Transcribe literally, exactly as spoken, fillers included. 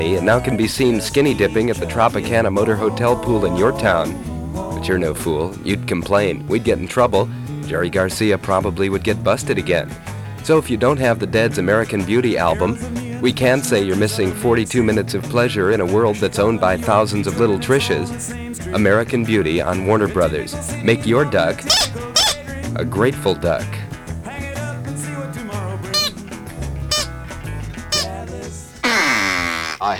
and now can be seen skinny dipping at the Tropicana Motor Hotel pool in your town. But you're no fool. You'd complain. We'd get in trouble. Jerry Garcia probably would get busted again. So if you don't have the Dead's American Beauty album, we can say you're missing forty-two minutes of pleasure in a world that's owned by thousands of little Trishas. American Beauty on Warner Brothers. Make your duck a grateful duck.